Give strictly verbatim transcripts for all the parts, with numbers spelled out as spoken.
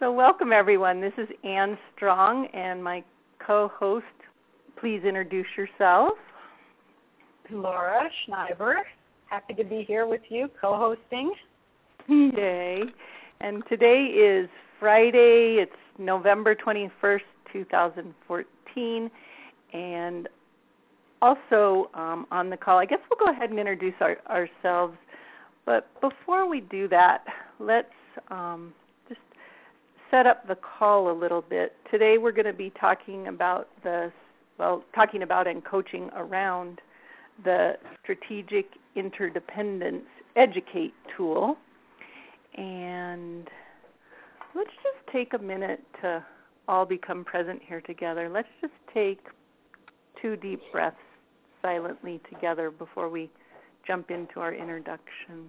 So welcome, everyone. This is Ann Strong and my co-host. Please introduce yourself. Laura Schneiber. Happy to be here with you, co-hosting. Yay. And today is Friday. It's November twenty-first, two thousand fourteen. And also um, on the call, I guess we'll go ahead and introduce our, ourselves. But before we do that, let's um, just set up the call a little bit. Today we're going to be talking about the, well, talking about and coaching around the Strategic Interdependence Educate tool. And let's just take a minute to all become present here together. Let's just take two deep breaths silently together before we jump into our introductions.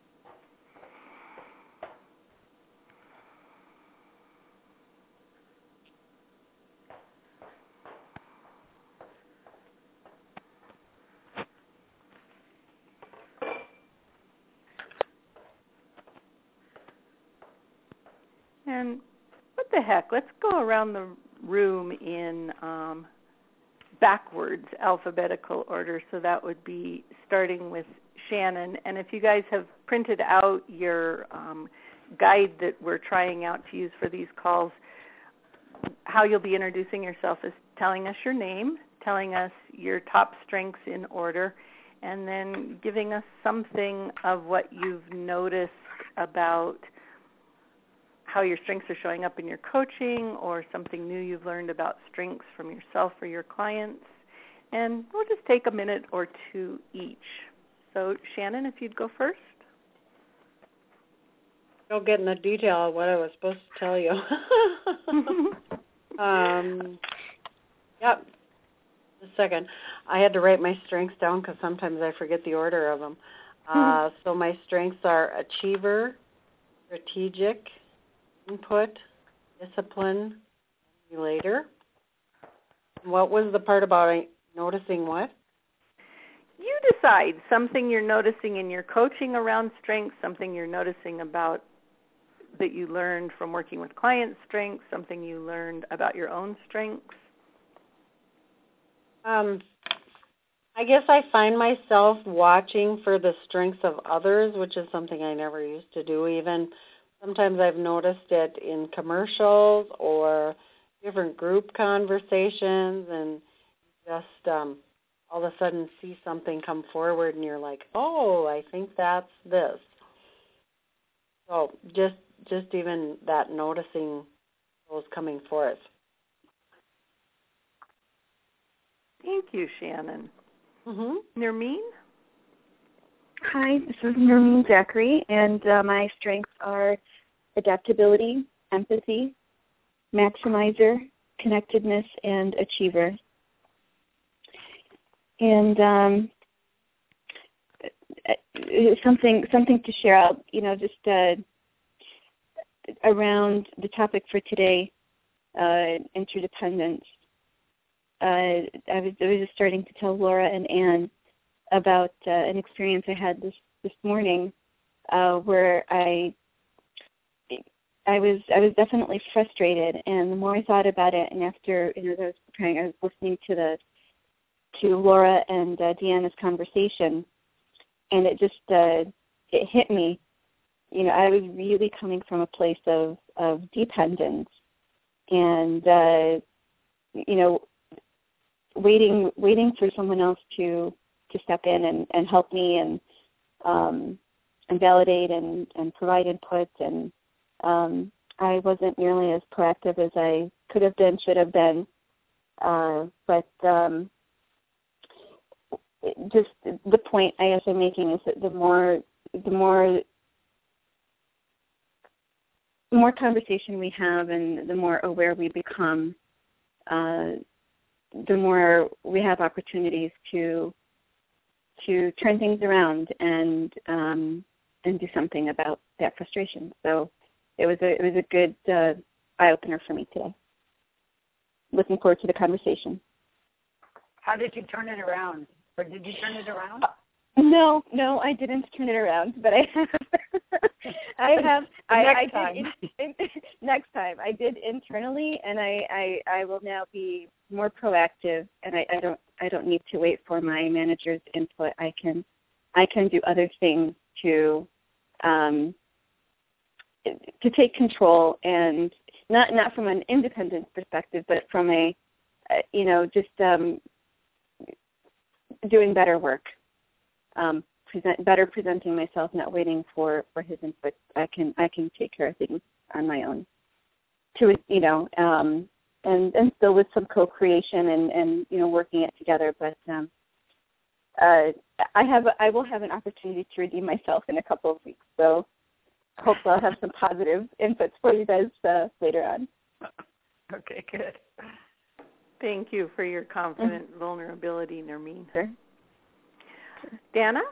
And what the heck, let's go around the room in um, backwards alphabetical order. So that would be starting with Shannon. And if you guys have printed out your um, guide that we're trying out to use for these calls, how you'll be introducing yourself is telling us your name, telling us your top strengths in order, and then giving us something of what you've noticed about how your strengths are showing up in your coaching, or something new you've learned about strengths from yourself or your clients. And we'll just take a minute or two each. So Shannon, if you'd go first. Don't get in the detail of what I was supposed to tell you. um, yep. Just a second. I had to write my strengths down because sometimes I forget the order of them. Uh, so my strengths are achiever, strategic, input, discipline, emulator. What was the part about noticing what? You decide. Something you're noticing in your coaching around strengths, something you're noticing about that you learned from working with client strengths, something you learned about your own strengths. Um, I guess I find myself watching for the strengths of others, which is something I never used to do. Even sometimes I've noticed it in commercials or different group conversations, and just um, all of a sudden see something come forward and you're like, oh, I think that's this. So just just even that, noticing those coming forth. Thank you, Shannon. Mm-hmm. Nermeen? Hi, this is Nermeen Zachary, and uh, my strengths are adaptability, empathy, maximizer, connectedness, and achiever. And um, something something to share out, you know, just uh, around the topic for today, uh, interdependence. Uh, I was I was just starting to tell Laura and Ann about uh, an experience I had this this morning, uh, where I I was I was definitely frustrated, and the more I thought about it, and after, you know, as I was preparing, I was listening to the to Laura and uh, Deanna's conversation, and it just uh, it hit me. You know, I was really coming from a place of of dependence, and uh, you know, waiting waiting for someone else to to step in and, and help me and um, and validate and, and provide input, and um, I wasn't nearly as proactive as I could have been, should have been. Uh, but um, just the point I guess I'm making is that the more the more the more conversation we have, and the more aware we become, uh, the more we have opportunities to to turn things around and um, and do something about that frustration. So it was a it was a good uh, eye opener for me today. Looking forward to the conversation. How did you turn it around? Or did you turn it around? No, no, I didn't turn it around, but I have. I have. I, next I time. did in, in, next time. I did internally, and I, I, I will now be more proactive. And I, I don't I don't need to wait for my manager's input. I can I can do other things to um, to take control, and not not from an independent perspective, but from a uh, you know just um, doing better work. Um, Present, better presenting myself, not waiting for, for his input. I can I can take care of things on my own. To you know, um, and and still with some co-creation and, and you know working it together. But um, uh, I have I will have an opportunity to redeem myself in a couple of weeks. So hopefully I'll have some positive inputs for you guys uh, later on. Okay, good. Thank you for your confident mm-hmm. vulnerability, Nermeen. Sure. Dana?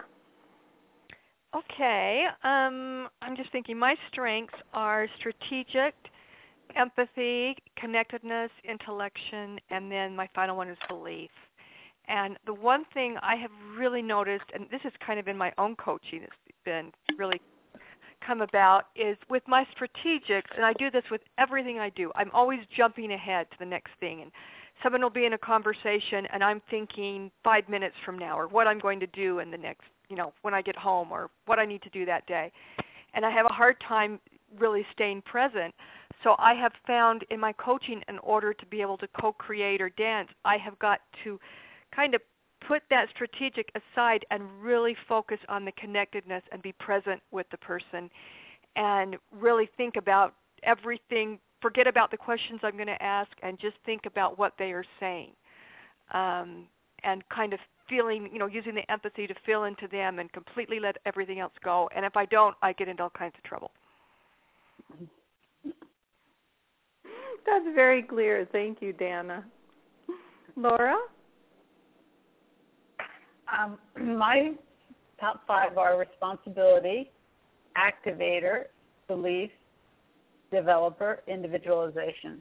Okay, um, I'm just thinking my strengths are strategic, empathy, connectedness, intellection, and then my final one is belief. And the one thing I have really noticed, and this is kind of in my own coaching, it's been really come about, is with my strategics, and I do this with everything I do, I'm always jumping ahead to the next thing. And someone will be in a conversation, and I'm thinking five minutes from now, or what I'm going to do in the next, you know, when I get home, or what I need to do that day. And I have a hard time really staying present. So I have found in my coaching, in order to be able to co-create or dance, I have got to kind of put that strategic aside and really focus on the connectedness and be present with the person and really think about everything. Forget about the questions I'm going to ask and just think about what they are saying, um, and kind of feeling, you know, using the empathy to feel into them and completely let everything else go. And if I don't, I get into all kinds of trouble. That's very clear. Thank you, Dana. Laura? Um, my top five are responsibility, activator, belief, developer, individualization.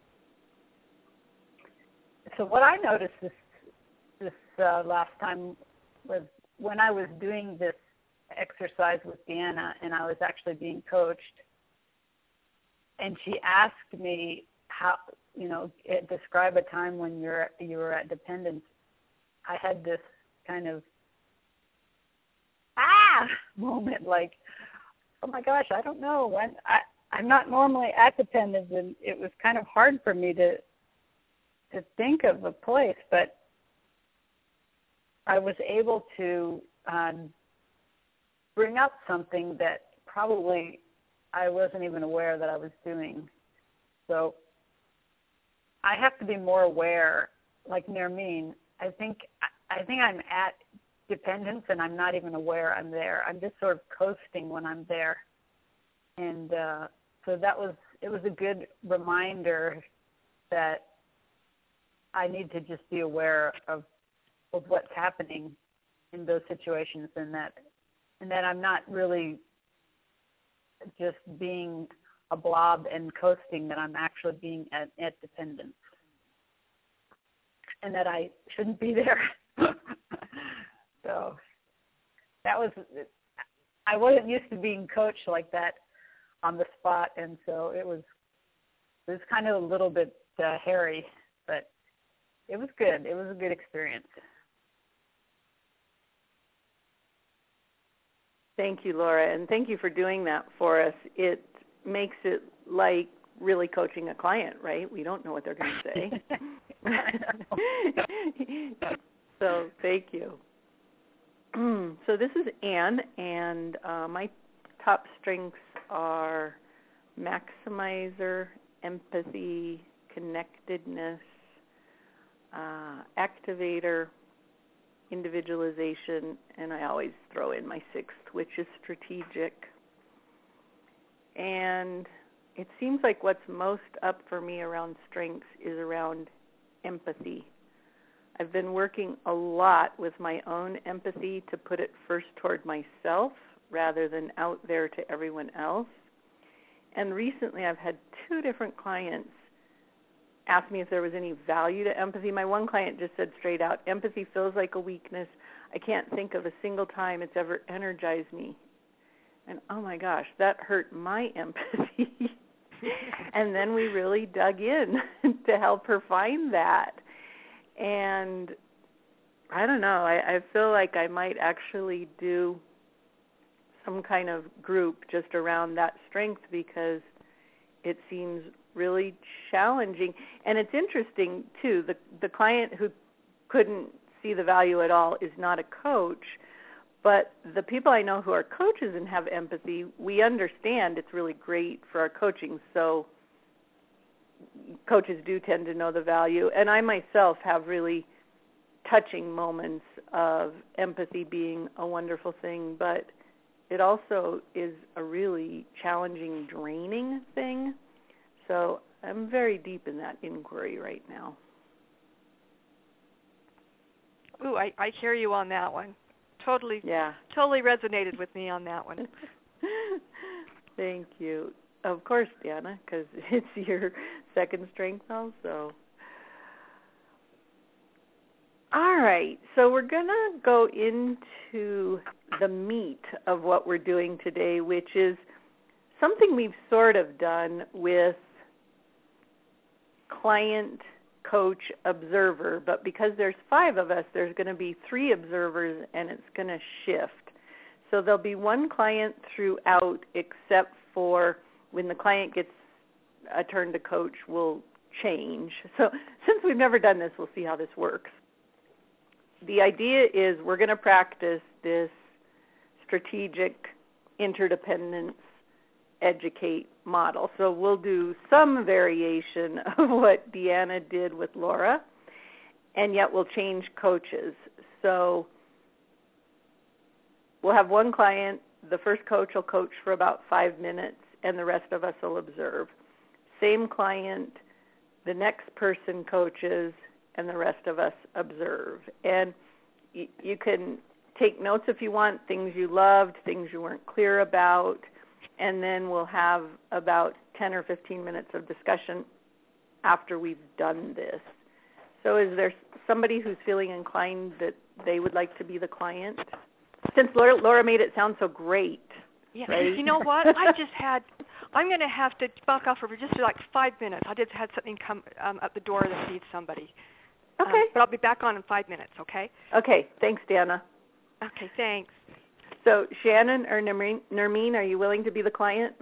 So what I noticed this this uh, last time was when I was doing this exercise with Deanna and I was actually being coached, and she asked me how, you know, describe a time when you're you were at dependence. I had this kind of ah moment, like, oh my gosh, I don't know when I. I'm not normally at dependence, and it was kind of hard for me to to think of a place, but I was able to um, bring up something that probably I wasn't even aware that I was doing. So I have to be more aware, like Nermeen. I think I think I'm at dependence, and I'm not even aware I'm there. I'm just sort of coasting when I'm there, and uh, so that was it was a good reminder that I need to just be aware of, of what's happening in those situations, and that and that I'm not really just being a blob and coasting, that I'm actually being at, at dependence, and that I shouldn't be there. So that was, I wasn't used to being coached like that on the spot, and so it was it was kind of a little bit uh, hairy, but it was good. It was a good experience. Thank you, Laura, and thank you for doing that for us. It makes it like really coaching a client, right? We don't know what they're going to say. So thank you. So this is Anne, and uh, my top strengths are maximizer, empathy, connectedness, uh, activator, individualization, and I always throw in my sixth, which is strategic. And it seems like what's most up for me around strengths is around empathy. I've been working a lot with my own empathy to put it first toward myself rather than out there to everyone else. And recently I've had two different clients ask me if there was any value to empathy. My one client just said straight out, empathy feels like a weakness. I can't think of a single time it's ever energized me. And oh my gosh, that hurt my empathy. And then we really dug in to help her find that. And I don't know, I, I feel like I might actually do some kind of group just around that strength because it seems really challenging. And it's interesting, too, the, the client who couldn't see the value at all is not a coach, but the people I know who are coaches and have empathy, we understand it's really great for our coaching. So coaches do tend to know the value. And I myself have really touching moments of empathy being a wonderful thing, but it also is a really challenging, draining thing. So I'm very deep in that inquiry right now. Ooh, I, I hear you on that one. Totally, yeah. totally resonated with me on that one. Thank you. Of course, Deanna, because it's your second strength also. All right, so we're going to go into the meat of what we're doing today, which is something we've sort of done with client, coach, observer, but because there's five of us, there's going to be three observers, and it's going to shift. So there'll be one client throughout, except for when the client gets a turn to coach, we'll change. So since we've never done this, we'll see how this works. The idea is we're going to practice this strategic interdependence educate model. So we'll do some variation of what Deanna did with Laura, and yet we'll change coaches. So we'll have one client, the first coach will coach for about five minutes, and the rest of us will observe. Same client, the next person coaches, and the rest of us observe. And y- you can take notes if you want, things you loved, things you weren't clear about, and then we'll have about ten or fifteen minutes of discussion after we've done this. So is there somebody who's feeling inclined that they would like to be the client? Since Laura, Laura made it sound so great. Yeah, right? You know what? I just had, I'm going to have to back off for just like five minutes. I just had something come um, at the door that needs somebody. Okay. Um, but I'll be back on in five minutes, okay? Okay, thanks, Deanna. Okay, thanks. So Shannon or Nermeen, Nermeen, are you willing to be the client?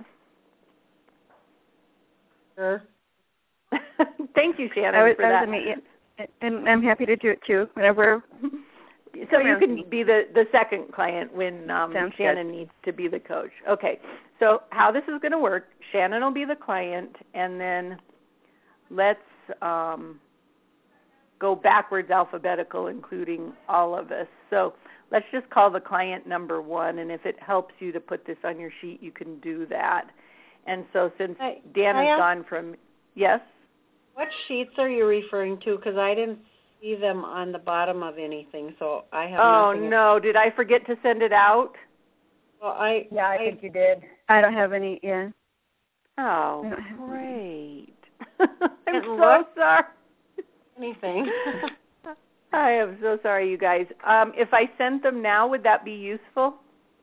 Sure. Thank you, Shannon, I was, for I that. was a, and I'm happy to do it too, whenever. So you can be the, the second client when um, Shannon good. needs to be the coach. Okay, so how this is going to work, Shannon will be the client, and then let's um, go backwards alphabetical, including all of us. So let's just call the client number one, and if it helps you to put this on your sheet, you can do that. And so since I, Dan I has have, gone from, yes? What sheets are you referring to? Because I didn't see them on the bottom of anything, so I have Oh, nothing. no. Did I forget to send it out? Well, I, Yeah, I, I think you did. I don't have any, yeah. Oh, I don't have great. I'm Didn't so look. sorry. anything. I am so sorry, you guys. Um, if I sent them now, would that be useful?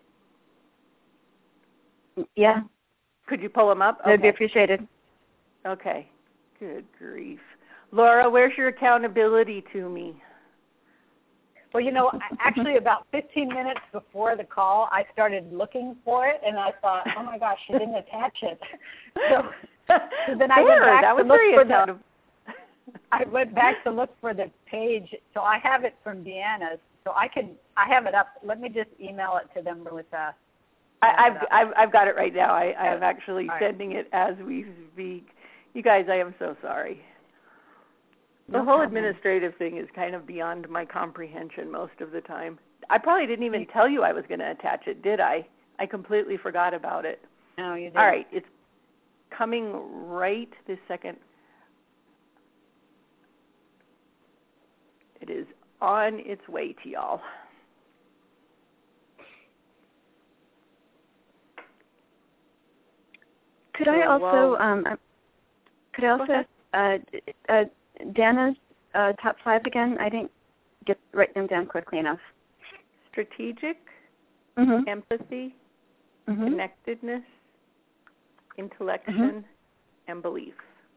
Yeah, Could you pull them up? that would be Okay. appreciated. Okay. Good grief. Laura, where's your accountability to me? Well, you know, actually about fifteen minutes before the call, I started looking for it, and I thought, oh, my gosh, she didn't attach it. So, so then I went There, back that to was look very for the, accountable. I went back to look for the page. So I have it from Deanna's. So I can, I have it up. Let me just email it to them with uh I, I've, I've I've got it right now. I, I am actually right. sending it as we speak. You guys, I am so sorry. The No whole problem. administrative thing is kind of beyond my comprehension most of the time. I probably didn't even tell you I was going to attach it, did I? I completely forgot about it. No, you didn't. All right, it's coming right this second. It is on its way to y'all. Could So I also, while- um, uh, could I also, uh, uh, Dana's uh, top five again? I didn't get write them down quickly enough. Strategic, Mm-hmm. empathy, Mm-hmm. connectedness, intellection, Mm-hmm. and belief.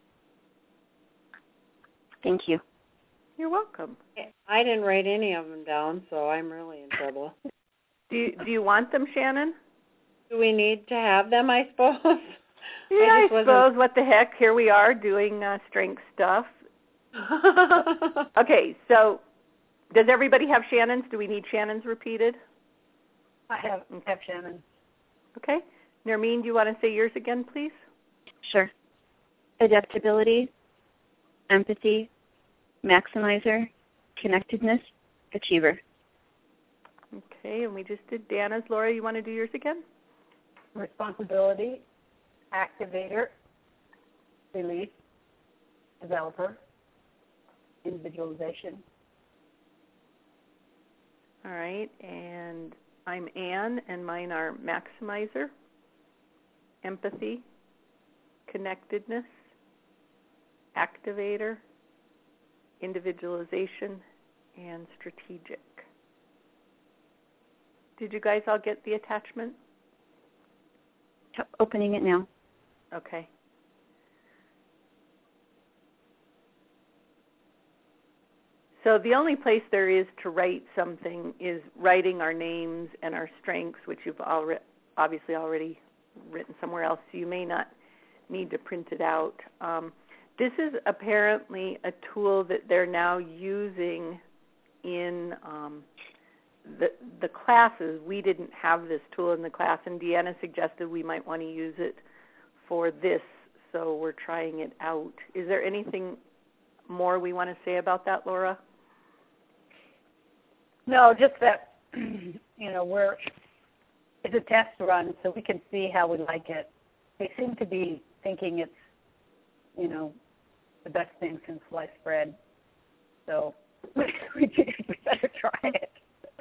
Thank you. You're welcome. I didn't write any of them down, so I'm really in trouble. Do you, do you want them, Shannon? Do we need to have them, I suppose? Yeah, I, I, just wasn't... suppose. What the heck? Here we are doing uh, strength stuff. Okay, so does everybody have Shannon's? Do we need Shannon's repeated? I have, have Shannon. Okay. Nermeen, do you want to say yours again, please? Sure. Adaptability, empathy, maximizer, connectedness, achiever. Okay, and we just did Dana's. Laura, you want to do yours again? Responsibility, activator, belief, developer, individualization. All right, and I'm Anne, and mine are maximizer, empathy, connectedness, activator, individualization, and strategic. Did you guys all get the attachment? Opening it now. Okay. So the only place there is to write something is writing our names and our strengths, which you've already, obviously already written somewhere else, so you may not need to print it out. Um, this is apparently a tool that they're now using in um, the the classes. We didn't have this tool in the class, and Deanna suggested we might want to use it for this, so we're trying it out. Is there anything more we want to say about that, Laura? No, just that, you know, we're, it's a test run, so we can see how we like it. They seem to be thinking it's, you know, the best thing since sliced bread. So we, we better try it.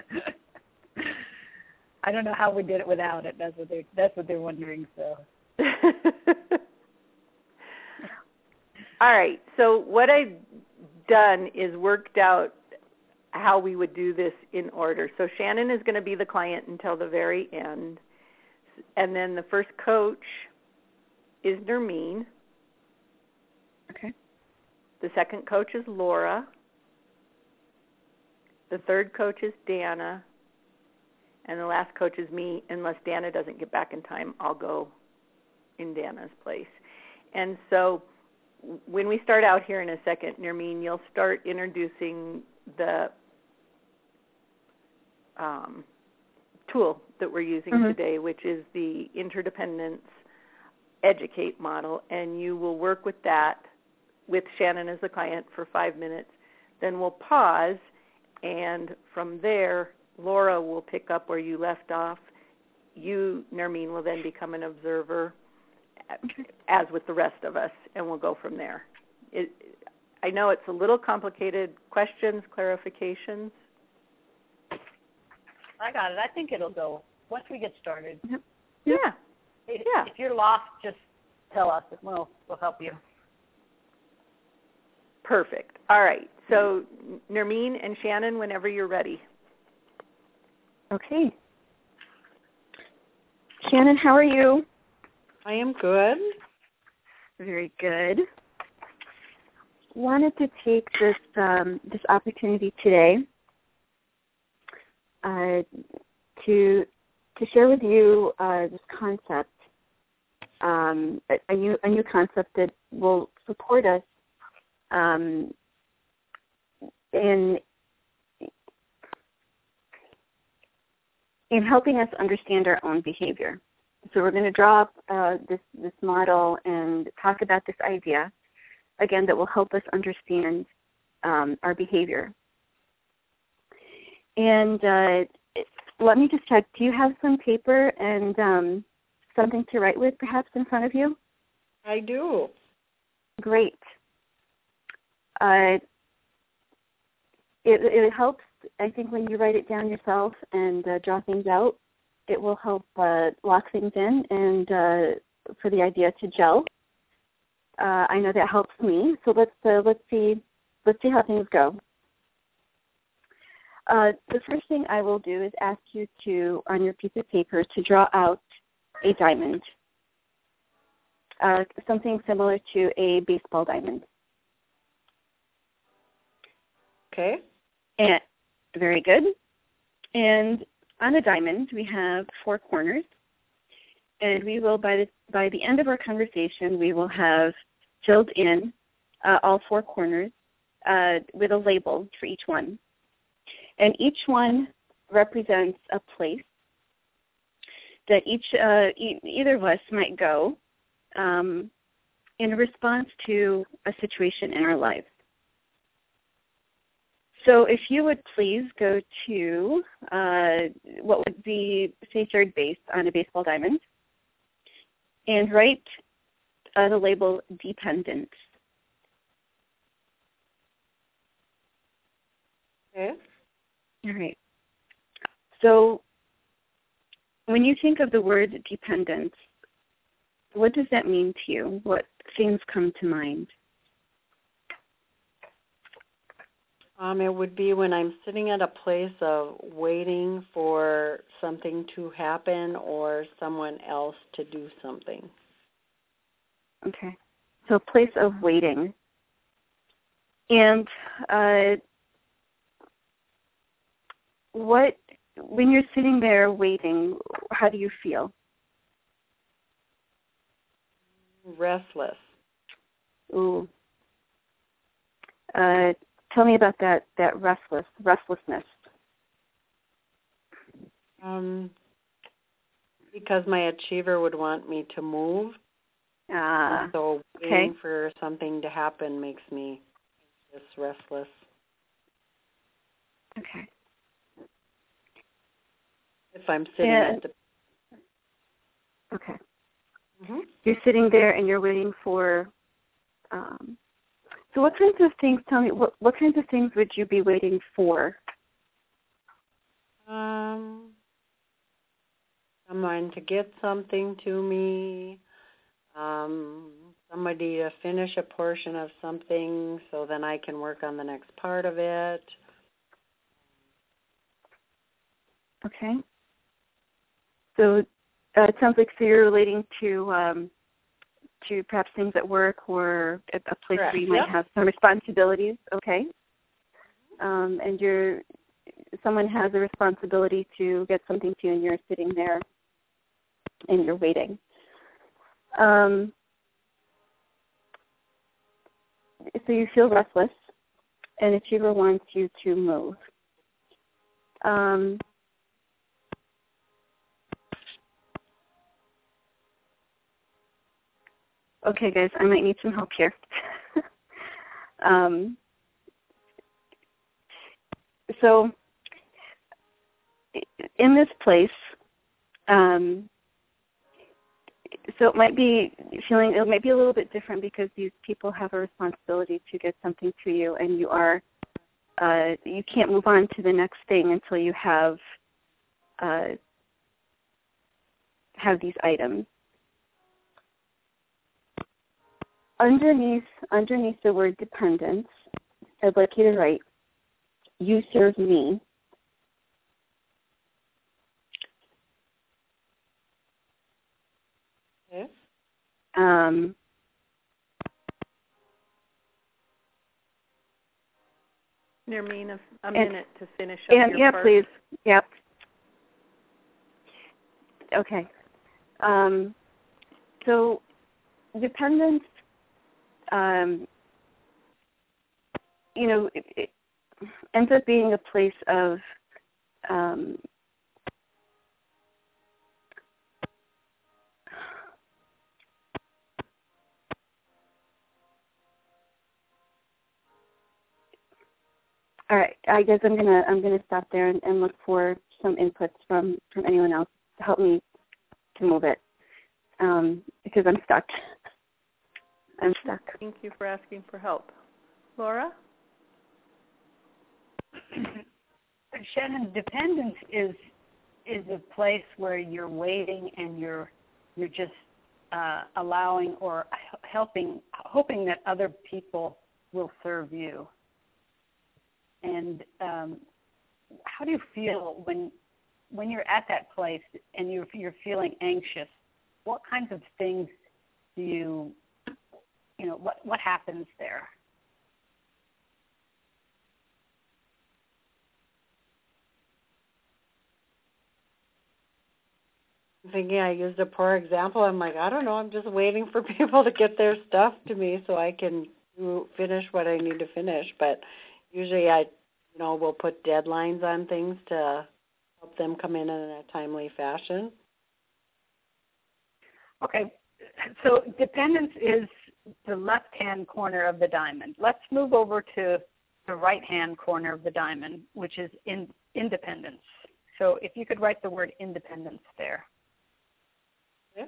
I don't know how we did it without it. That's what they that's what they're wondering. So. All right. So what I've done is worked out how we would do this in order. So Shannon is going to be the client until the very end, and then the first coach is Nermeen. Okay. The second coach is Laura. The third coach is Dana. And the last coach is me. Unless Dana doesn't get back in time, I'll go in Dana's place. And so when we start out here in a second, Nermeen, you'll start introducing the um, tool that we're using mm-hmm. today, which is the Interdependence Educate model. And you will work with that with Shannon as the client for five minutes. Then we'll pause, and from there, Laura will pick up where you left off. You, Nermeen, will then become an observer, as with the rest of us, and we'll go from there. It, I know it's a little complicated. Questions, clarifications? I got it. I think it'll go once we get started. Yeah. If, yeah. if you're lost, just tell us. We'll, we'll help you. Perfect. All right. So, Nermeen and Shannon, whenever you're ready. Okay. Shannon, how are you? I am good. Very good. Wanted to take this um, this opportunity today uh, to to share with you uh, this concept, um, a, a new a new concept that will support us um, in in helping us understand our own behavior. So we're going to draw up uh, this, this model and talk about this idea, again, that will help us understand um, our behavior. And uh, let me just check, do you have some paper and um, something to write with perhaps in front of you? I do. Great. Uh, it, it helps, I think, when you write it down yourself and uh, draw things out. It will help uh, lock things in and uh, for the idea to gel. Uh, I know that helps me. So let's uh, let's see let's see how things go. Uh, the first thing I will do is ask you to, on your piece of paper, to draw out a diamond, uh, something similar to a baseball diamond. Okay. And very good. And on a diamond, we have four corners. And we will, by the, by the end of our conversation, we will have filled in uh, all four corners uh, with a label for each one. And each one represents a place that each uh, e- either of us might go um, in response to a situation in our lives. So if you would please go to uh, what would be, say, third base on a baseball diamond and write uh, the label dependent. Okay. All right. So when you think of the word dependent, what does that mean to you? What things come to mind? Um, it would be when I'm sitting at a place of waiting for something to happen or someone else to do something. Okay. So a place of waiting. And uh, what, when you're sitting there waiting, how do you feel? Restless. Ooh. Uh, tell me about that, that restless, restlessness. Um, because my achiever would want me to move. Ah, And so okay. waiting for something to happen makes me just restless. Okay. If I'm sitting And, at the... okay. Mm-hmm. You're sitting there and you're waiting for, um, so what kinds of things, tell me, what, what kinds of things would you be waiting for? Um, someone to get something to me, um, somebody to finish a portion of something so then I can work on the next part of it. Okay. So uh, it sounds like so you're relating to um, to perhaps things at work or a, a place Correct. where you might Yep. have some responsibilities. Okay. Um, and you're someone has a responsibility to get something to you, and you're sitting there and you're waiting. Um, so you feel restless, and the achiever wants you to move. Um, okay, guys, I might need some help here. um, so in this place, um, so it might be feeling, it might be a little bit different because these people have a responsibility to get something to you, and you are, uh, you can't move on to the next thing until you have, uh, have these items. Underneath, underneath the word dependence, I'd like you to write, you serve me. Okay. Um, Nermeen, a, a and, minute to finish up and, your yeah, part. please. Yep. Okay. Um, so dependence, um, you know, it, it ends up being a place of um, all right. I guess I'm gonna I'm gonna stop there and, and look for some inputs from, from anyone else to help me to move it um, because I'm stuck. I'm stuck. Thank you for asking for help. Laura? Shannon, dependence is is a place where you're waiting and you're you're just uh, allowing or helping, hoping that other people will serve you. And um, how do you feel when when you're at that place and you're you're feeling anxious? what kinds of things do you, you know, what, what happens there? I'm thinking I used a poor example. I'm like, I don't know. I'm just waiting for people to get their stuff to me so I can do, finish what I need to finish. But usually I, you know, will put deadlines on things to help them come in in a timely fashion. Okay, so dependence is the left-hand corner of the diamond. Let's move over to the right-hand corner of the diamond, which is in independence. So if you could write the word independence there. Yeah.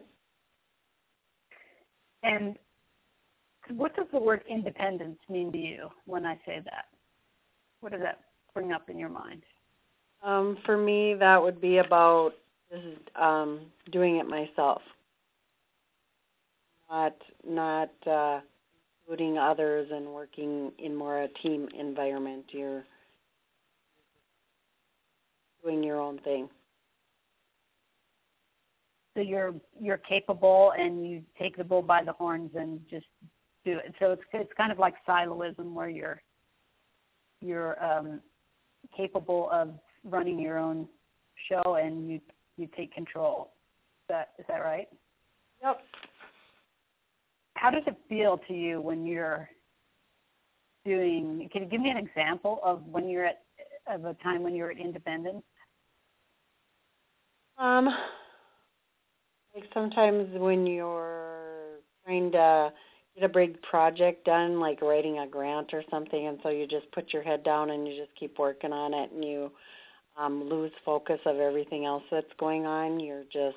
And what does the word independence mean to you when I say that? What does that bring up in your mind? Um, for me, that would be about um, doing it myself, not not uh, including others and working in more a team environment. You're doing your own thing. So you're you're capable and you take the bull by the horns and just do it. So it's it's kind of like siloism, where you're you're um, capable of running your own show and you you take control. Is that is that right? Yep. How does it feel to you when you're doing? Can you give me an example of when you're at of a time when you're at independence? Um, like sometimes when you're trying to get a big project done, like writing a grant or something, and so you just put your head down and you just keep working on it, and you um, lose focus of everything else that's going on. You're just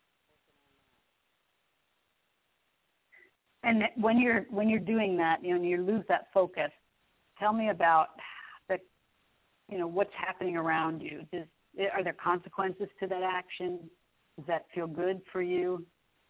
And when you're when you're doing that, you know, and you lose that focus, tell me about the, you know, what's happening around you. Does are there consequences to that action? Does that feel good for you?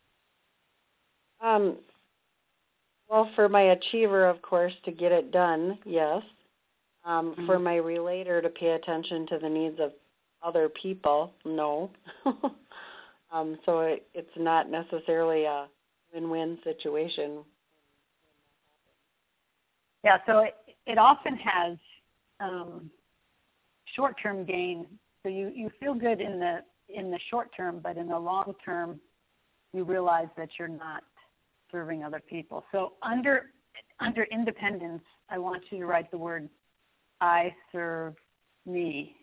Um, well, for my achiever, of course, to get it done, yes. Um, Mm-hmm. For my relator to pay attention to the needs of other people, no. um, so it, it's not necessarily a win-win situation. Yeah, so it, it often has um, short-term gain. So you, you feel good in the in the short term, but in the long term, you realize that you're not serving other people. So under under independence, I want you to write the word I serve me.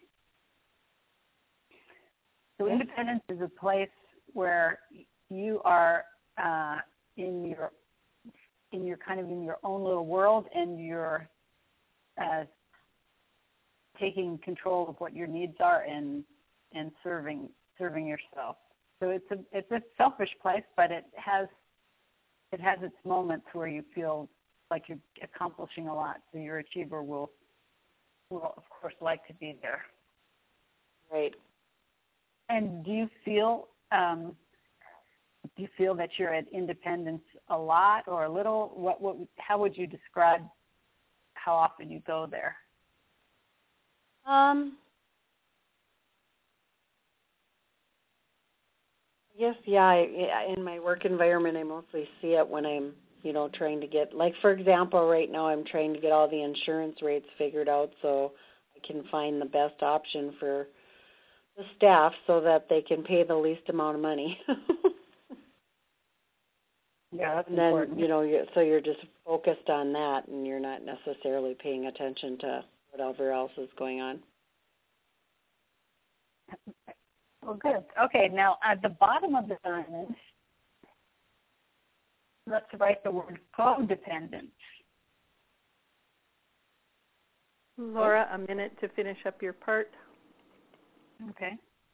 So independence is a place where you are uh, in your in your kind of in your own little world, and you're uh, taking control of what your needs are and and serving serving yourself. So it's a it's a selfish place, but it has it has its moments where you feel like you're accomplishing a lot. So your achiever will will of course like to be there. Right. And do you feel um, do you feel that you're at independence a lot or a little? What what how would you describe how often you go there? Um, I guess, yeah, I, in my work environment, I mostly see it when I'm, you know, trying to get, like, for example, right now I'm trying to get all the insurance rates figured out so I can find the best option for the staff so that they can pay the least amount of money. Yeah, that's and then, important. you know, you're, so you're just focused on that, and you're not necessarily paying attention to whatever else is going on. Well, good. Okay, now at the bottom of the diamond, let's write the word codependence. Laura, a minute to finish up your part. Okay.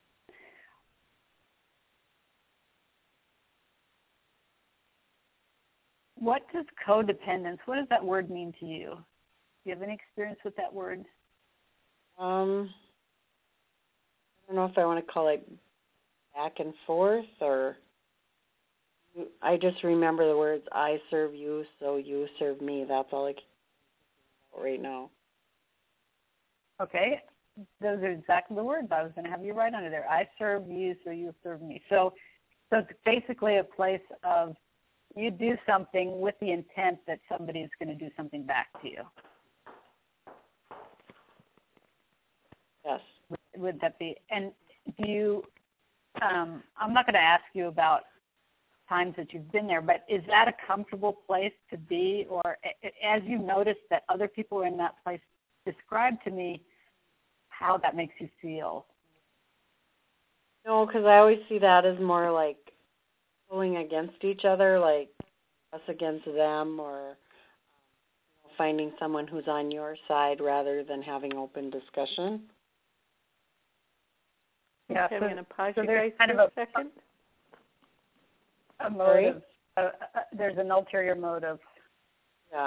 What does codependence, what does that word mean to you? Do you have any experience with that word? Um, I don't know if I want to call it back and forth, or I just remember the words, I serve you, so you serve me. That's all I can think about right now. Okay. Those are exactly the words I was going to have you write under there. I serve you, so you serve me. So so it's basically a place of you do something with the intent that somebody is going to do something back to you. Yes. Would, would that be? And do you? Um, I'm not going to ask you about times that you've been there, but is that a comfortable place to be? Or as you notice that other people are in that place, describe to me how that makes you feel. No, because I always see that as more like pulling against each other, like us against them, or um, finding someone who's on your side rather than having open discussion. Yeah, I'm so, going to pause so you there's guys kind for of a second. A motive. Uh, uh, there's an ulterior motive. Yeah.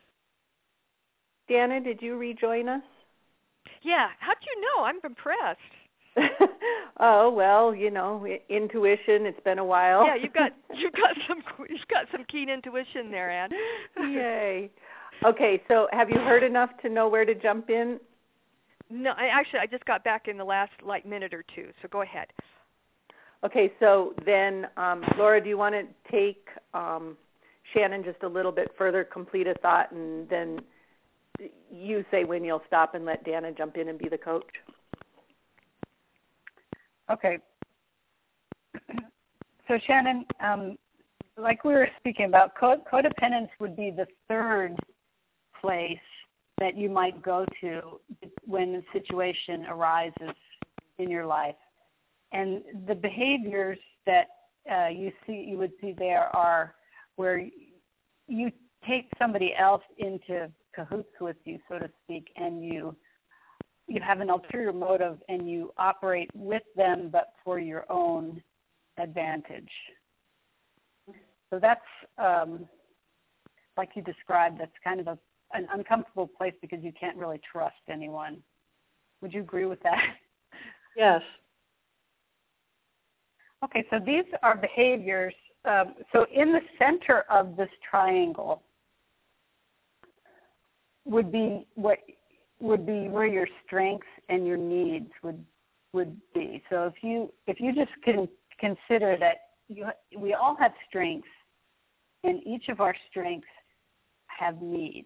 Dana, did you rejoin us? Yeah. How'd you know? I'm impressed. Oh well, you know, intuition. It's been a while. Yeah, you've got you've got some you've got some keen intuition there, Ann. Yay. Okay, so have you heard enough to know where to jump in? No, I actually I just got back in the last like minute or two. So go ahead. Okay, so then, um, Laura, do you want to take um, Shannon just a little bit further, complete a thought, and then you say when you'll stop and let Dana jump in and be the coach? Okay. So Shannon, um, like we were speaking about, codependence would be the third place that you might go to when a situation arises in your life. And the behaviors that uh, you see, you would see there are where you take somebody else into cahoots with you, so to speak, and you you have an ulterior motive and you operate with them, but for your own advantage. So that's, um, like you described, that's kind of a, an uncomfortable place because you can't really trust anyone. Would you agree with that? Yes. Okay, so these are behaviors. Um, so in the center of this triangle would be what would be where your strengths and your needs would would be. So if you if you just can consider that you we all have strengths, and each of our strengths have needs,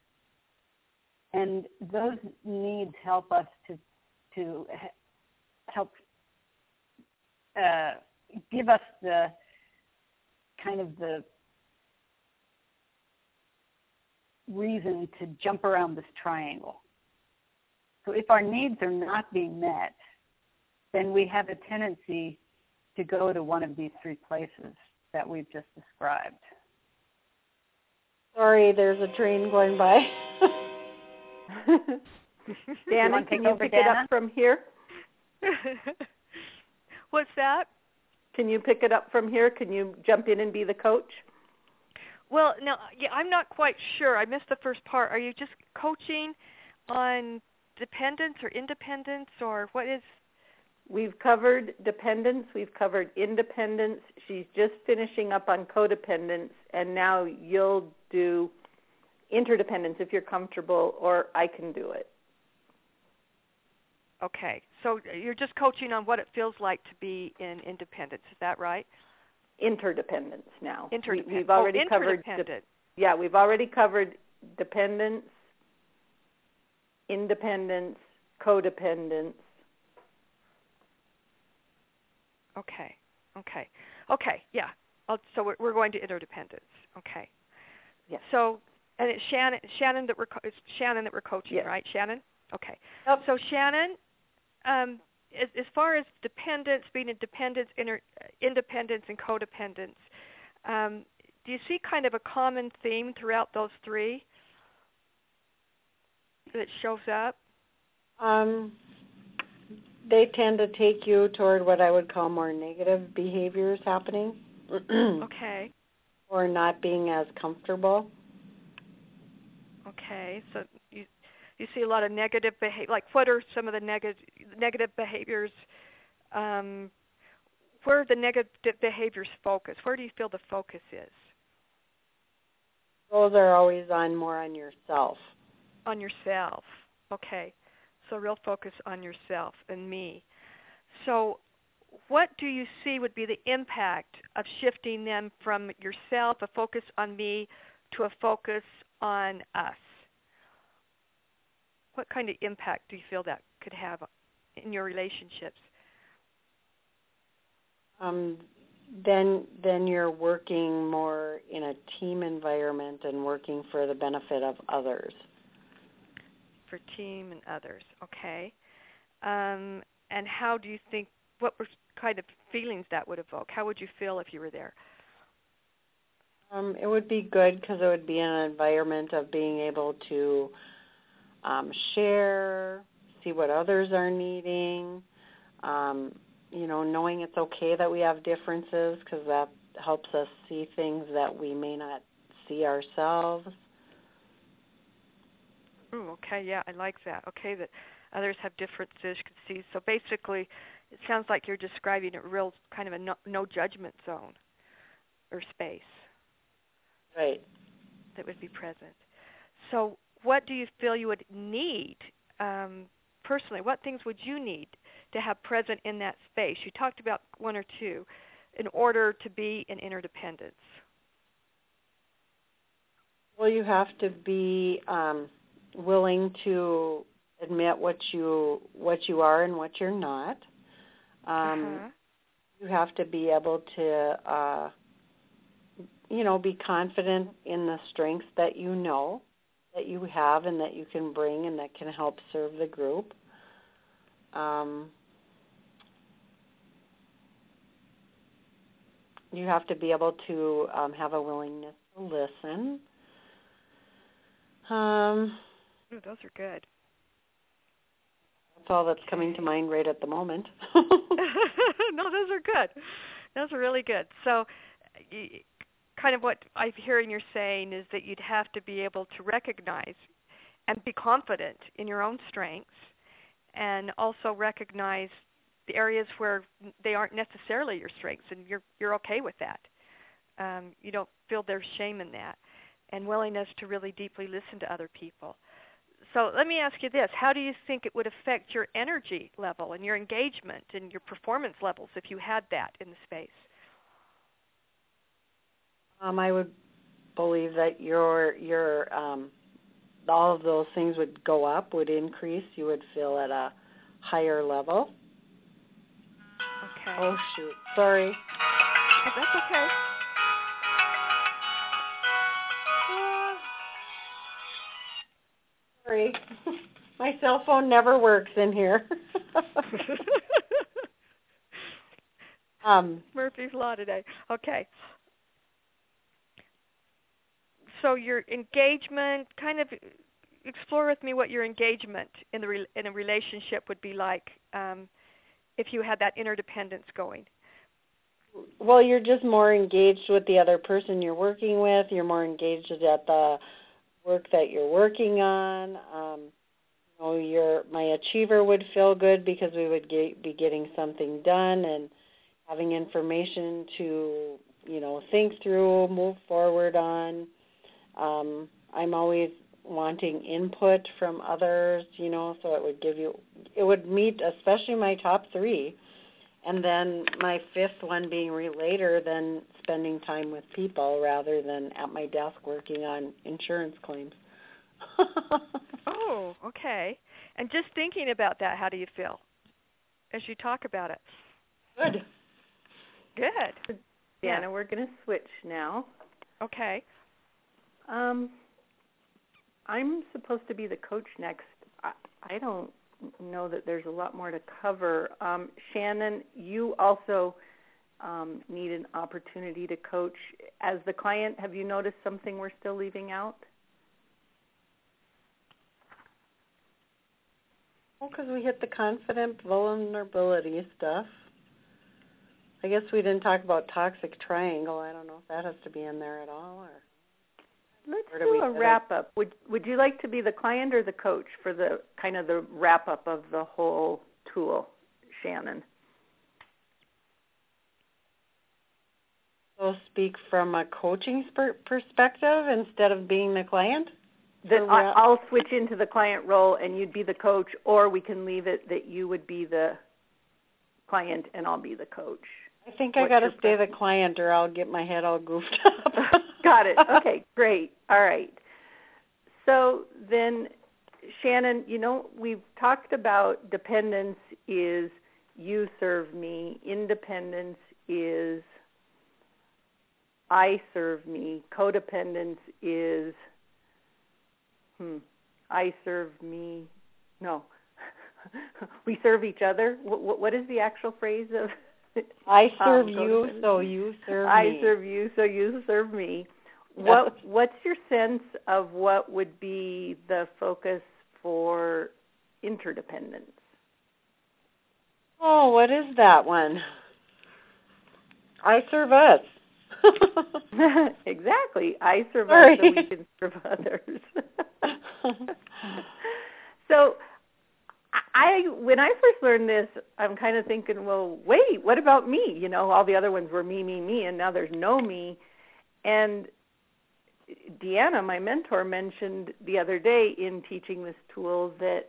and those needs help us to to help. Uh, give us the kind of the reason to jump around this triangle. So if our needs are not being met, then we have a tendency to go to one of these three places that we've just described. Sorry, there's a train going by. Dana, you can you over, pick Dana? it up from here? What's that? Can you pick it up from here? Can you jump in and be the coach? Well, no, yeah, I'm not quite sure. I missed the first part. Are you just coaching on dependence or independence, or what is? We've covered dependence. We've covered independence. She's just finishing up on codependence, and now you'll do interdependence if you're comfortable, or I can do it. Okay, so you're just coaching on what it feels like to be in independence. Is that right? Interdependence now. Interdependence. We, we've already oh, covered. De- yeah, we've already covered dependence, independence, codependence. Okay. Okay. Okay. Yeah. I'll, so we're, we're going to interdependence. Okay. Yes. So, and it's Shannon. Shannon that we're co- it's Shannon that we're coaching, yes. right? Shannon. Okay. Yep. So Shannon, um, as, as far as dependence, being independence, inter, independence, and codependence, um, do you see kind of a common theme throughout those three that shows up? Um, they tend to take you toward what I would call more negative behaviors happening. Okay. Or not being as comfortable. Okay. So you you see a lot of negative behavior. Like, what are some of the negative negative behaviors? Um, where are the negative behaviors focus? Where do you feel the focus is? Those are always on more on yourself. On yourself. Okay. So real focus on yourself and me. So what do you see would be the impact of shifting them from yourself, a focus on me, to a focus on us? What kind of impact do you feel that could have in your relationships? Um, then, then you're working more in a team environment and working for the benefit of others. For team and others, okay. Um, and how do you think, what were kind of feelings that would evoke? How would you feel if you were there? Um, it would be good because it would be an environment of being able to um, share, see what others are needing, um, you know, knowing it's okay that we have differences because that helps us see things that we may not see ourselves. Ooh, okay, yeah, I like that. Okay, that others have differences, can see. So basically, it sounds like you're describing a real kind of a no, no judgment zone or space. Right. That would be present. So what do you feel you would need um, personally? What things would you need to have present in that space? You talked about one or two in order to be in interdependence. Well, you have to be um, willing to admit what you what you are and what you're not. Um, uh-huh. You have to be able to, uh, you know, be confident in the strengths that you know that you have and that you can bring and that can help serve the group. Um, you have to be able to um, have a willingness to listen. Um, Ooh, those are good. That's all that's coming to mind right at the moment. No, those are good. Those are really good. So kind of what I'm hearing you're saying is that you'd have to be able to recognize and be confident in your own strengths and also recognize the areas where they aren't necessarily your strengths, and you're you're okay with that. Um, you don't feel there's shame in that, and willingness to really deeply listen to other people. So let me ask you this. How do you think it would affect your energy level and your engagement and your performance levels if you had that in the space? Um, I would believe that your your um, all of those things would go up, would increase. You would feel at a higher level. Okay. Oh, shoot. Sorry. Oh, that's okay. Uh, sorry. My cell phone never works in here. um, Murphy's Law today. Okay. So your engagement, kind of explore with me what your engagement in the re, in a relationship would be like um, if you had that interdependence going. Well, you're just more engaged with the other person you're working with. You're more engaged at the work that you're working on. Um, you know, your my achiever would feel good because we would get, be getting something done and having information to, you know, think through, move forward on. Um, I'm always wanting input from others, you know, so it would give you, it would meet especially my top three. And then my fifth one being relater, then spending time with people rather than at my desk working on insurance claims. Oh, okay. And just thinking about that, how do you feel as you talk about it? Good. Good. Yeah, and we're going to switch now. Okay. Um, I'm supposed to be the coach next. I, I don't know that there's a lot more to cover. Um, Shannon, you also um, need an opportunity to coach. As the client, have you noticed something we're still leaving out? Well, because we hit the confident vulnerability stuff. I guess we didn't talk about toxic triangle. I don't know if that has to be in there at all. Or Let's do do a it? wrap-up. Would Would you like to be the client or the coach for the kind of the wrap-up of the whole tool, Shannon? So speak from a coaching sp- perspective instead of being the client? That I, I'll switch into the client role and you'd be the coach, or we can leave it that you would be the client and I'll be the coach. I think I got to stay the client or I'll get my head all goofed up. Got it. Okay, great. All right. So then, Shannon, you know, we've talked about dependence is you serve me. Independence is I serve me. Codependence is hmm, I serve me. No. We serve each other. What, what is the actual phrase of I serve um, you, so you serve I me. I serve you, so you serve me. What What's your sense of what would be the focus for interdependence? Oh, what is that one? I serve us. Exactly. I serve Sorry. us so we can serve others. So I, when I first learned this, I'm kind of thinking, well, wait, what about me? You know, all the other ones were me, me, me, and now there's no me. And Deanna, my mentor, mentioned the other day in teaching this tool that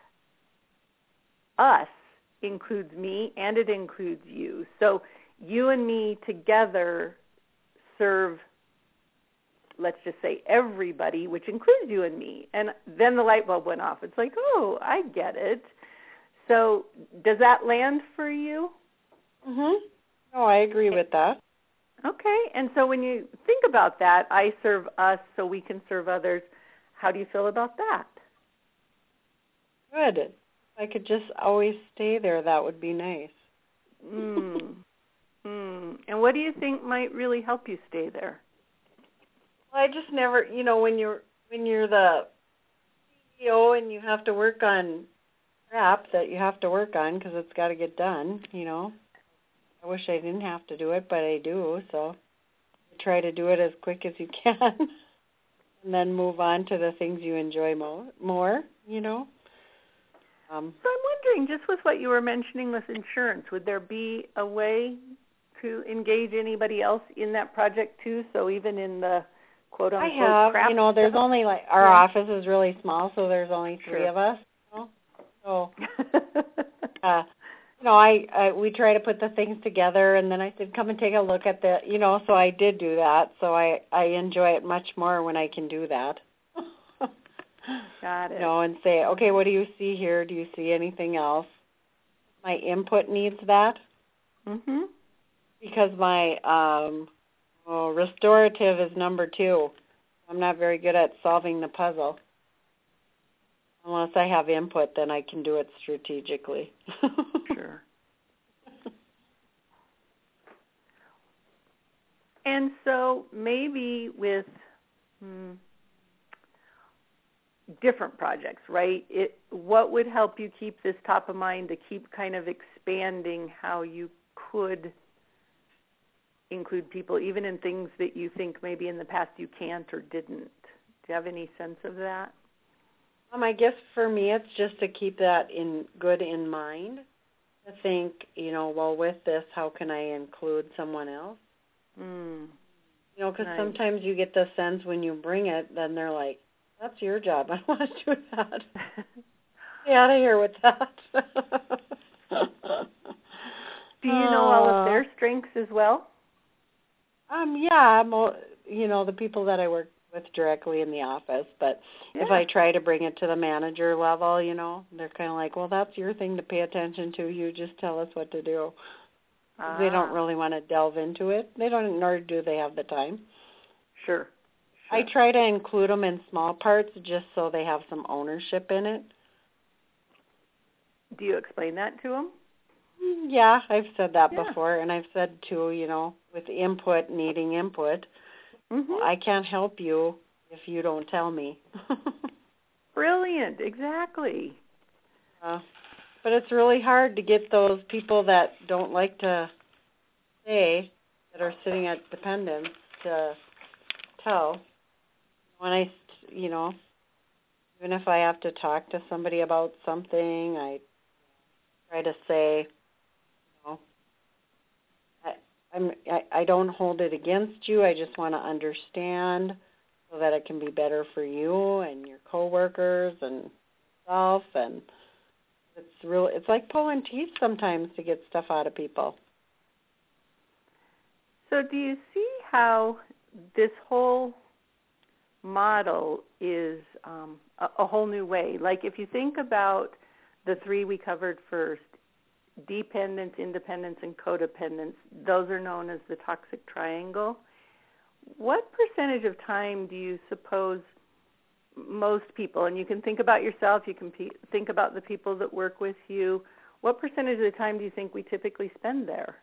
us includes me and it includes you. So you and me together serve, let's just say, everybody, which includes you and me. And then the light bulb went off. It's like, oh, I get it. So does that land for you? Mhm. Oh, I agree with that. Okay. And so when you think about that, I serve us so we can serve others, how do you feel about that? Good. If I could just always stay there, that would be nice. Mm. mm. And what do you think might really help you stay there? Well, I just never, you know, when you're when you're the C E O and you have to work on crap that you have to work on because it's got to get done, you know. I wish I didn't have to do it, but I do, so you try to do it as quick as you can and then move on to the things you enjoy more, more you know. Um, so I'm wondering, just with what you were mentioning with insurance, would there be a way to engage anybody else in that project too? So even in the quote-unquote I have, crap you know, there's stuff? only like, our yeah. office is really small, so there's only three Sure. of us, you know. So, uh, you know, I, I, we try to put the things together, and then I said, come and take a look at the, you know, so I did do that. So I, I enjoy it much more when I can do that. Got it. You know, and say, okay, what do you see here? Do you see anything else? My input needs that. Mm-hmm. Because my um, oh, restorative is number two. I'm not very good at solving the puzzle. Unless I have input, then I can do it strategically. Sure. And so maybe with hmm, different projects, right? It what would help you keep this top of mind to keep kind of expanding how you could include people, even in things that you think maybe in the past you can't or didn't? Do you have any sense of that? Um, I guess for me it's just to keep that in good in mind. To think, you know, well, with this, how can I include someone else? Mm. You know, because Nice. sometimes you get the sense when you bring it, then they're like, that's your job. I want to do that. Get out of here with that. Do you know all of their strengths as well? Um, yeah, mo- you know, the people that I work with directly in the office, but Yeah. if I try to bring it to the manager level, you know, they're kind of like, well, that's your thing to pay attention to. You just tell us what to do. Ah. They don't really want to delve into it. They don't, nor do they have the time. Sure. I try to include them in small parts just so they have some ownership in it. Do you explain that to them? Yeah, I've said that Yeah. before, and I've said too, you know, with input, needing input, Mm-hmm. well, I can't help you if you don't tell me. Brilliant, exactly. uh, but it's really hard to get those people that don't like to say, that are sitting at dependence, to tell. When I, you know, even if I have to talk to somebody about something, I try to say, you know, I, I'm, I, I don't hold it against you. I just want to understand so that it can be better for you and your coworkers and yourself. And It's real. It's like pulling teeth sometimes to get stuff out of people. So do you see how this whole model is um, a, a whole new way? Like if you think about the three we covered first, dependence, independence, and codependence, those are known as the toxic triangle. What percentage of time do you suppose most people, and you can think about yourself, you can pe- think about the people that work with you, what percentage of the time do you think we typically spend there?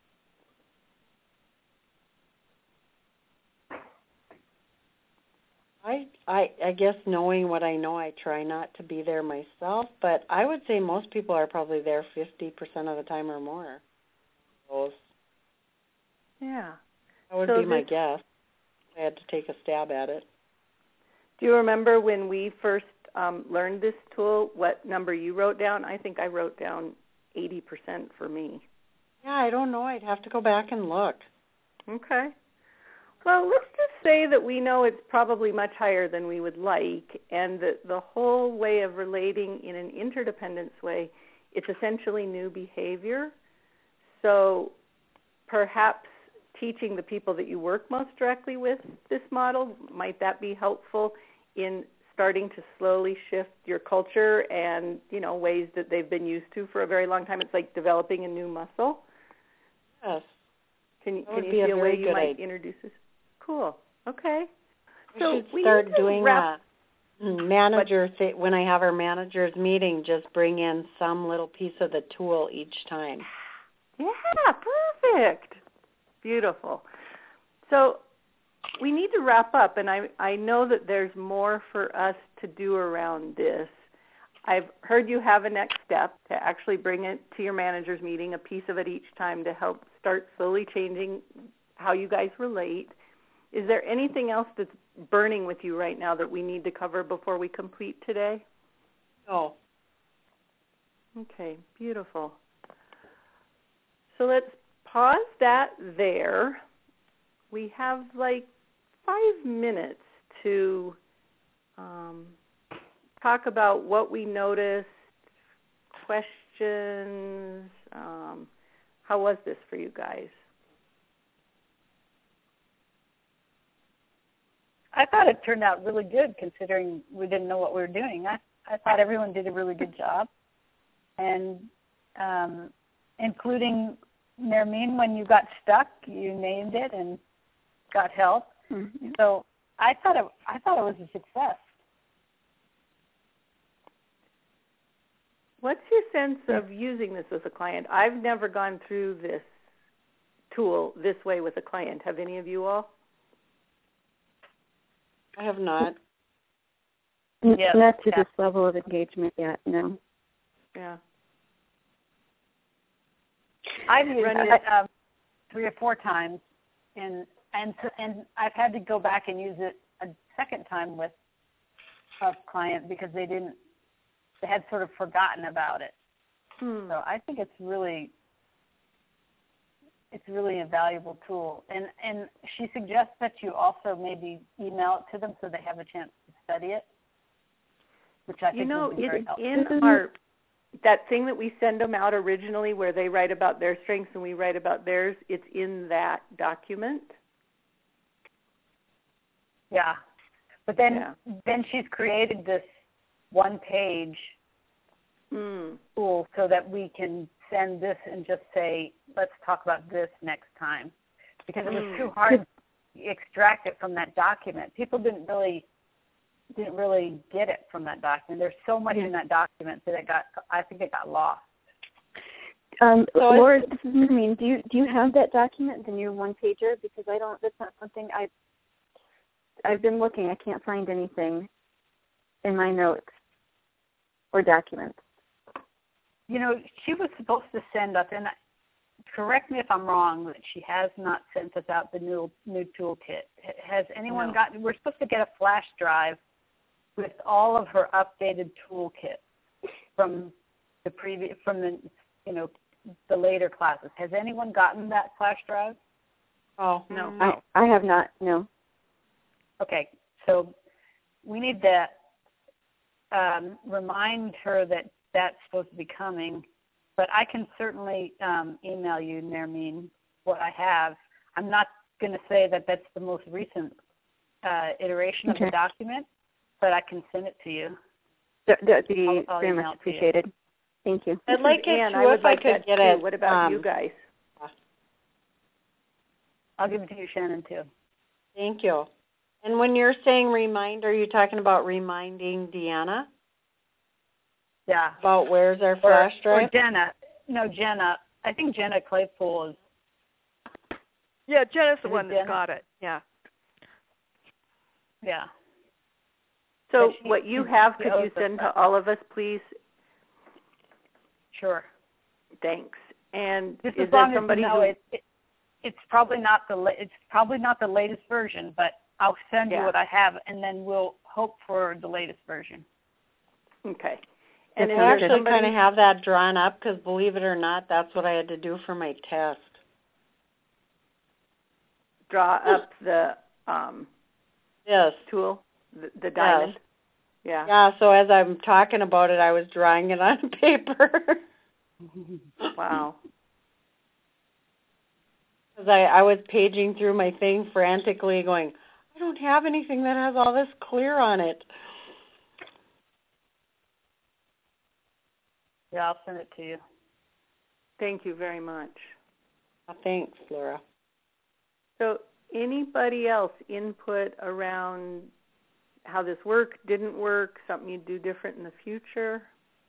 I, I I guess knowing what I know, I try not to be there myself, but I would say most people are probably there fifty percent of the time or more. Those. Yeah. That would so be my this, guess. I had to take a stab at it. Do you remember when we first um, learned this tool, what number you wrote down? I think I wrote down eighty percent for me. Yeah, I don't know. I'd have to go back and look. Okay. Well, let's just say that we know it's probably much higher than we would like, and that the whole way of relating in an interdependence way, it's essentially new behavior. So perhaps teaching the people that you work most directly with this model, might that be helpful in starting to slowly shift your culture and, you know, ways that they've been used to for a very long time? It's like developing a new muscle. Yes. Can you, That can would you be see a a way very you good might idea. introduce this? Cool. Okay. We so should we start need to doing wrap, that. Manager, th- when I have our managers meeting, just bring in some little piece of the tool each time. Yeah, perfect. Beautiful. So we need to wrap up, and I, I know that there's more for us to do around this. I've heard you have a next step to actually bring it to your manager's meeting, a piece of it each time to help start slowly changing how you guys relate. Is there anything else that's burning with you right now that we need to cover before we complete today? Oh. Okay, beautiful. So let's pause that there. We have like five minutes to um, talk about what we noticed, questions. Um, how was this for you guys? I thought it turned out really good considering we didn't know what we were doing. I, I thought everyone did a really good job, and um, including Nermeen, when you got stuck, you named it and got help. Mm-hmm. So I thought it, I thought it was a success. What's your sense of using this with a client? I've never gone through this tool this way with a client. Have any of you all? I have not. Yes. Not to Yeah. this level of engagement yet, no. Yeah. I've used it um, three or four times, and and and I've had to go back and use it a second time with a client because they didn't, they had sort of forgotten about it. Hmm. So I think it's really, it's really a valuable tool. And and she suggests that you also maybe email it to them so they have a chance to study it, which I you think know, would be very in, helpful. in our that thing that we send them out originally where they write about their strengths and we write about theirs, it's in that document. Yeah. But then Yeah. then she's created this one page Mm. tool so that we can send this and just say, let's talk about this next time. Because it was Mm. too hard to extract it from that document. People didn't really didn't really get it from that document. There's so much in that document that it got, I think it got lost. Um, So Laura, this is Nermeen. Do you do you have that document in your one pager? Because I don't. That's not something I. I've been looking. I can't find anything in my notes or documents. You know, she was supposed to send us, and correct me if I'm wrong, that she has not sent us out the new new toolkit. Has anyone No. gotten? We're supposed to get a flash drive with all of her updated toolkit from the previous, from the you know the later classes. Has anyone gotten that flash drive? Oh, No. I I have not. No. Okay, so we need to um, remind her that that's supposed to be coming. But I can certainly um, email you, Nermeen, what I have. I'm not going to say that that's the most recent uh, iteration okay. of the document, but I can send it to you. That would be I'll, I'll very much email it to you. appreciated. Thank you. I'd like it Ann, too I would if like I could that get too. it. What about um, you guys? I'll give it to you, Shannon, too. Thank you. And when you're saying remind, are you talking about reminding Deanna Yeah. about where's our Or, flash or drive? Jenna. No, Jenna. I think Jenna Claypool is. Yeah, Jenna's the Is it one that's Jenna? got it. Yeah. Yeah. So But she- what you she- have, she could owes you us send to that. all of us, please? Sure. Thanks. And Just is as there long somebody as you know who, it, it, it's probably not the la- it's probably not the latest version, but I'll send Yeah. you what I have, and then we'll hope for the latest version. okay. And I is there actually somebody, kind of have that drawn up because, believe it or not, that's what I had to do for my test. draw up the um, Yes. tool, the, the diamond? Yeah. Yeah, so as I'm talking about it, I was drawing it on paper. Wow. Because I, I was paging through my thing frantically going, I don't have anything that has all this clear on it. Yeah, I'll send it to you. Thank you very much. Oh, thanks, Laura. So anybody else input around how this worked, didn't work, something you'd do different in the future?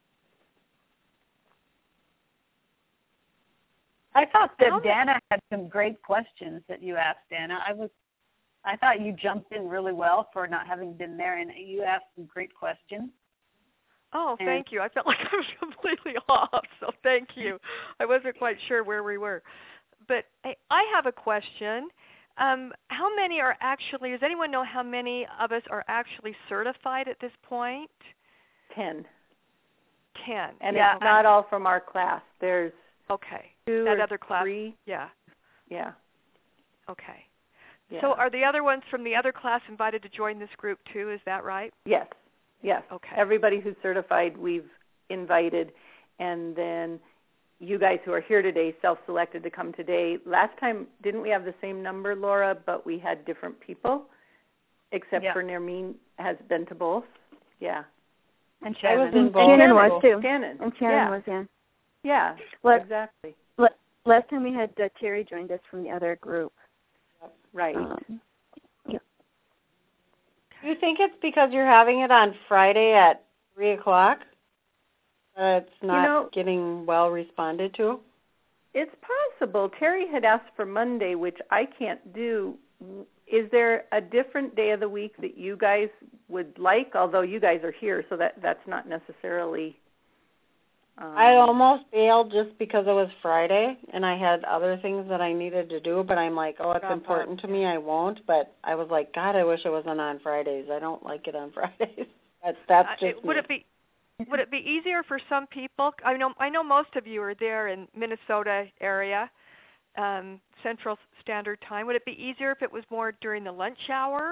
I thought that How Dana had some great questions that you asked, Dana. I was, I thought you jumped in really well for not having been there, and you asked some great questions. Oh, And- thank you. I felt like I was completely off, so thank you. I wasn't quite sure where we were. But I, I have a question. Um, how many are actually, does anyone know how many of us are actually certified at this point? Ten. Ten. And Yeah, it's not all from our class. There's Okay. two That or other class. three. Yeah. Yeah. Okay. Yeah. So are the other ones from the other class invited to join this group too? Is that right? Yes. Yes. Okay. Everybody who's certified, we've invited, and then you guys who are here today self-selected to come today. Last time, didn't we have the same number, Laura, but we had different people, except Yeah. for Nermeen has been to both? Yeah. And I was Shannon. involved. Shannon Shannon. was too. Shannon. And Shannon yeah. was, yeah. Yeah, Let- exactly. let- Last time we had uh, Terry joined us from the other group. Right. Um, yeah. Do you think it's because you're having it on Friday at three o'clock? That it's not know- getting well responded to? It's possible. Terry had asked for Monday, which I can't do. Is there a different day of the week that you guys would like? Although you guys are here, so that that's not necessarily. Um, I almost bailed just because it was Friday and I had other things that I needed to do, but I'm like, oh, it's Drop important out. to me, I won't. But I was like, God, I wish it wasn't on Fridays. I don't like it on Fridays. That's that's Uh, just it- would me. it be would it be easier for some people? I know I know most of you are there in Minnesota area, um, Central Standard Time. Would it be easier if it was more during the lunch hour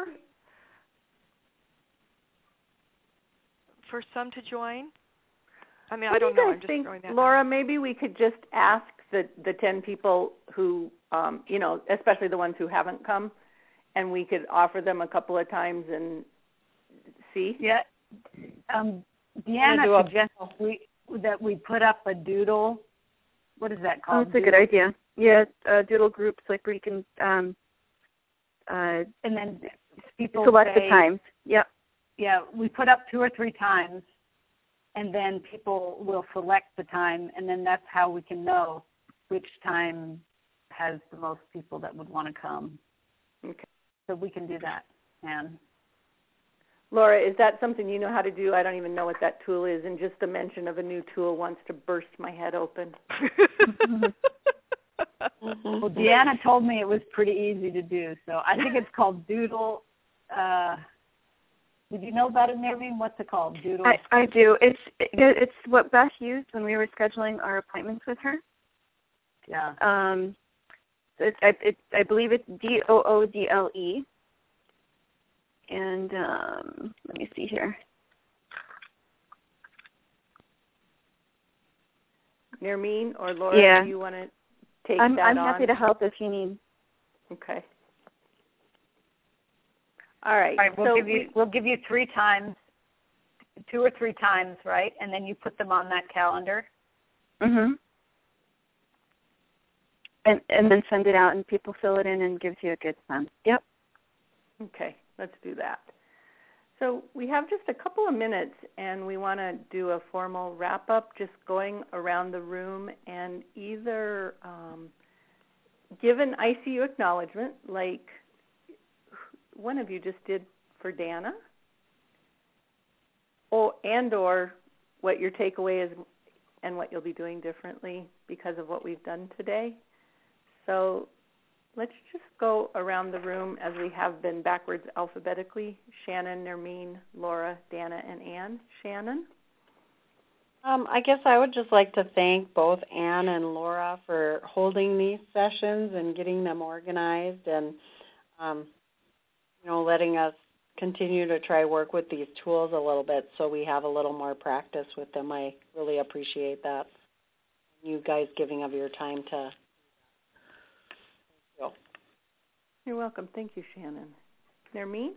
for some to join? I mean, What I don't do you know. guys I'm just think, throwing that out. Laura? Maybe we could just ask the the ten people who, um, you know, especially the ones who haven't come, and we could offer them a couple of times and see. Yeah. Um, do Deanna a- suggests we, that we put up a doodle. What is that Oh, called? that's a good Doodle? idea. Yeah, uh, doodle groups, like where you can um, uh, And then people select say, the times. Yep. Yeah, we put up two or three times, and then people will select the time, and then that's how we can know which time has the most people that would want to come. Okay. So we can do that, Anne. Laura, is that something you know how to do? I don't even know what that tool is, and just the mention of a new tool wants to burst my head open. Well, Deanna told me it was pretty easy to do, so I think it's called Doodle. Uh, did you know about it, Nermeen? What's it called? Doodle? I, I do. It's it's what Beth used when we were scheduling our appointments with her. Yeah. Um, so it's, I, it's, I believe it's D O O D L E. And um, let me see here. Nermeen or Laura, yeah. do you want to take I'm, that I'm on? happy to help if you need. Okay. All right. All right, we'll so give you we, we'll give you three times, two or three times, right? And then you put them on that calendar. Mhm. And and then send it out, and people fill it in, and gives you a good sense. Yep. Okay, let's do that. So we have just a couple of minutes, and we want to do a formal wrap-up, just going around the room and either um, give an I C U acknowledgement, like one of you just did for Dana, or and or what your takeaway is and what you'll be doing differently because of what we've done today. So let's just go around the room as we have been backwards alphabetically. Shannon, Nermeen, Laura, Dana, and Ann. Shannon? Um, I guess I would just like to thank both Ann and Laura for holding these sessions and getting them organized and, um, you know, letting us continue to try work with these tools a little bit so we have a little more practice with them. I really appreciate that. You guys giving of your time to. So. You're welcome. Thank you, Shannon. Nermeen?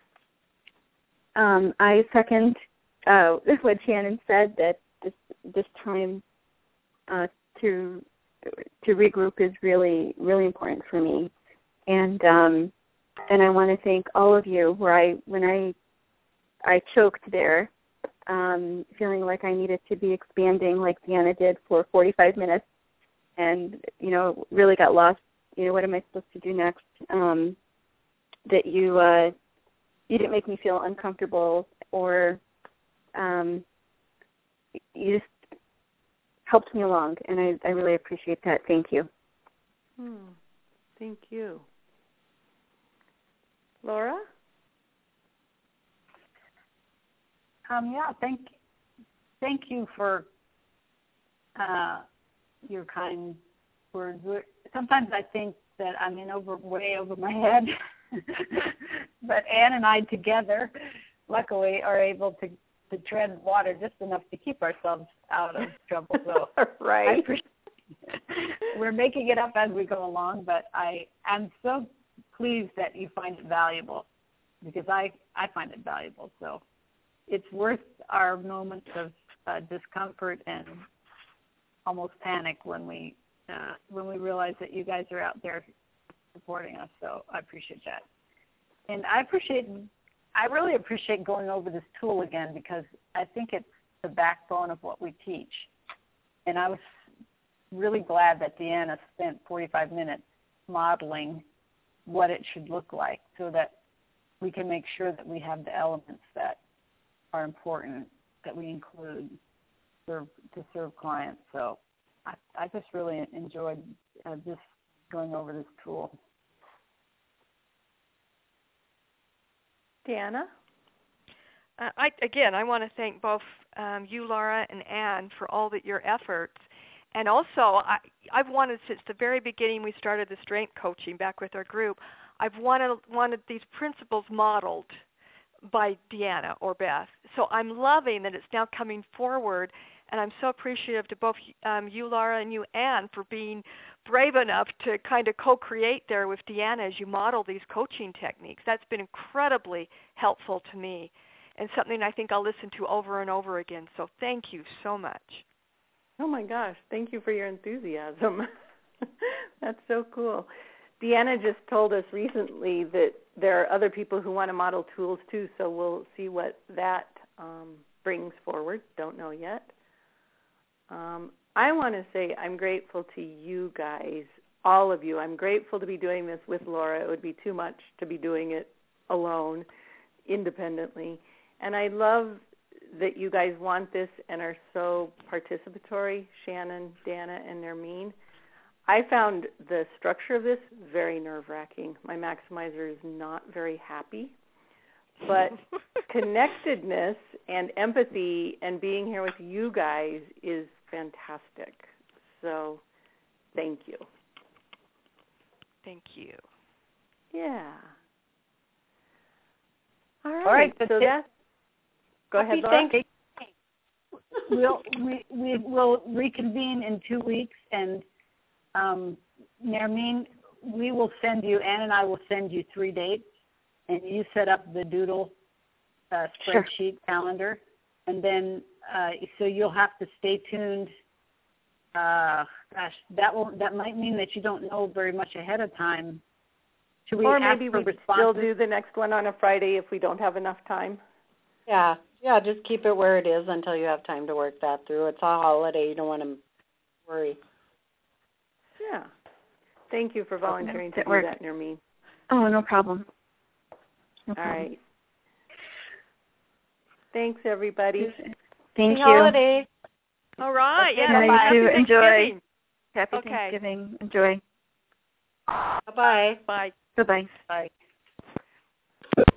Um, I second uh, what Shannon said, that this this time uh, to to regroup is really really important for me, and um, and I want to thank all of you. Where I when I I choked there, um, feeling like I needed to be expanding like Deanna did for forty-five minutes, and you know really got lost. You know, what am I supposed to do next? Um, that you uh, you didn't make me feel uncomfortable, or um, you just helped me along, and I, I really appreciate that. Thank you. Hmm. Thank you. Laura? Um, yeah, thank thank you for uh, your kind words. Sometimes I think that I'm in over way over my head, but Ann and I together, luckily, are able to, to tread water just enough to keep ourselves out of trouble. So right. We're making it up as we go along, but I am so pleased that you find it valuable, because I, I find it valuable. So it's worth our moments of uh, discomfort and almost panic when we uh, when we realize that you guys are out there supporting us. So I appreciate that. And I appreciate, I really appreciate going over this tool again, because I think it's the backbone of what we teach. And I was really glad that Deanna spent forty-five minutes modeling what it should look like, so that we can make sure that we have the elements that are important that we include for, to serve clients. So I, I just really enjoyed uh, just going over this tool. Deanna? Uh, I, again, I want to thank both um, you, Laura, and Ann for all that your efforts. And also, I, I've wanted since the very beginning we started the strength coaching back with our group, I've wanted, wanted these principles modeled by Deanna or Beth. So I'm loving that it's now coming forward, and I'm so appreciative to both um, you, Laura, and you, Ann, for being brave enough to kind of co-create there with Deanna as you model these coaching techniques. That's been incredibly helpful to me, and something I think I'll listen to over and over again. So thank you so much. Oh, my gosh. Thank you for your enthusiasm. That's so cool. Deanna just told us recently that there are other people who want to model tools, too, so we'll see what that um, brings forward. Don't know yet. Um, I want to say I'm grateful to you guys, all of you. I'm grateful to be doing this with Laura. It would be too much to be doing it alone, independently. And I love that you guys want this and are so participatory, Shannon, Dana, and Nermeen. I found the structure of this very nerve-wracking. My maximizer is not very happy. But connectedness and empathy and being here with you guys is fantastic. So thank you. Thank you. Yeah. All right. All right. So that's, go Happy ahead, Laura. Thanksgiving. we'll we we will reconvene in two weeks, and um, Nermeen, we will send you. Ann and I will send you three dates, and you set up the Doodle uh, spreadsheet sure. calendar, and then uh, so you'll have to stay tuned. Uh, gosh, that will that might mean that you don't know very much ahead of time. Should we or ask maybe for we responses? still do the next one on a Friday if we don't have enough time. Yeah, yeah, just keep it where it is until you have time to work that through. It's a holiday. You don't want to worry. Yeah. Thank you for volunteering to do works. that, Nermeen. Oh, no problem. No All problem. right. Thanks, everybody. Thank Happy you. holiday. All right. Okay, Yeah. you Happy too. Enjoy. Thanksgiving. Happy Okay. Thanksgiving. Enjoy. Bye-bye. Bye. Bye-bye. Bye.